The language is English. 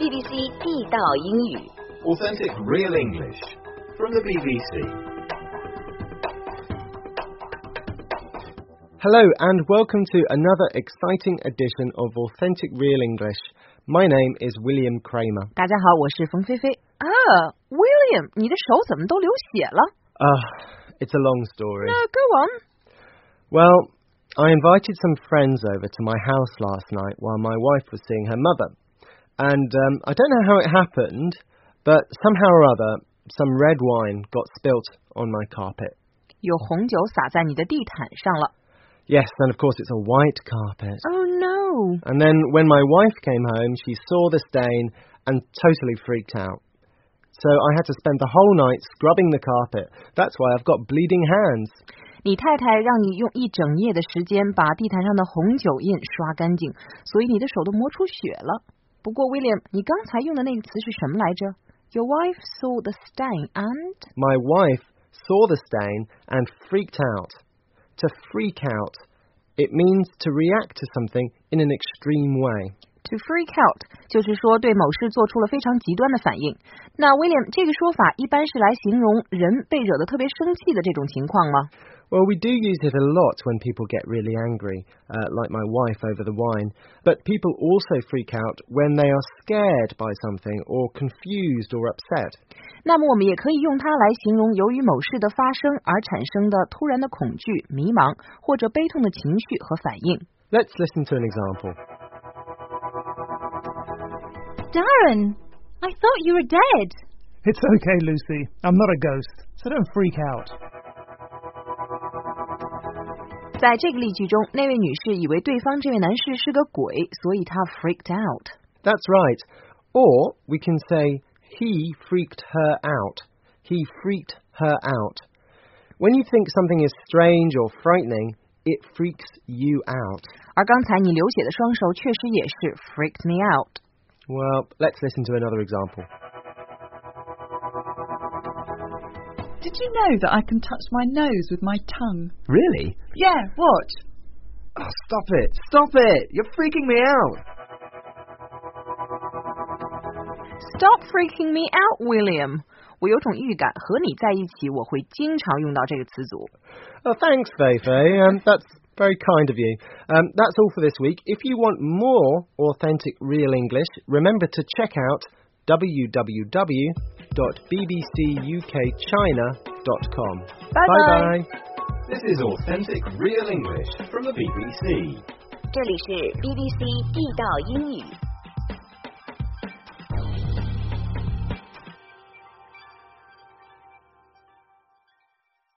BBC 地道英语 Authentic real English from the BBC. Hello and welcome to another exciting edition of Authentic Real English. My name is William Kramer. 大家好，我是冯菲菲。William, 你的手怎么都流血了？ It's a long story. No, go on. Well, I invited some friends over to my house last night while my wife was seeing her mother. And I don't know how it happened, but somehow or other, some red wine got spilt on my carpet. 有红酒洒在你的地毯上了。 Yes, and of course it's a white carpet. Oh no. And then when my wife came home, she saw the stain and totally freaked out. So I had to spend the whole night scrubbing the carpet. That's why I've got bleeding hands. 你太太让你用一整夜的时间把地毯上的红酒印刷干净，所以你的手都磨出血了。不过 William, 你刚才用的那个词是什么来着？ Your wife saw the stain and... My wife saw the stain and freaked out. To freak out, it means to react to something in an extreme way. To freak out 就是说对某事做出了非常极端的反应。那 William, 这个说法一般是来形容人被惹得特别生气的这种情况吗？ Well, we do use it a lot when people get really angry, like my wife over the wine. But people also freak out when they are scared by something or confused or upset. 那么我们也可以用它来形容由于某事的发生而产生的突然的恐惧、迷茫或者悲痛的情绪和反应。 Let's listen to an example. Darren, I thought you were dead. It's okay, Lucy. I'm not a ghost, so don't freak out. 在这个例句中，那位女士以为对方这位男士是个鬼，所以她 freaked out. That's right. Or we can say he freaked her out. He freaked her out. When you think something is strange or frightening, it freaks you out. 而刚才你流血的双手确实也是 freaked me out. Well, let's listen to another example. Did you know that I can touch my nose with my tongue? Really? Yeah, watch. Oh, stop it! Stop it! You're freaking me out! Stop freaking me out, William. 我有种预感，和你在一起，我会经常用到这个词组。 Oh, thanks, Feifei. That's very kind of you. That's all for this week. If you want more authentic real English, remember to check out www.bbcukchina.com. Bye-bye. Bye-bye. This is Authentic Real English from the BBC. 这里是 BBC 地道英语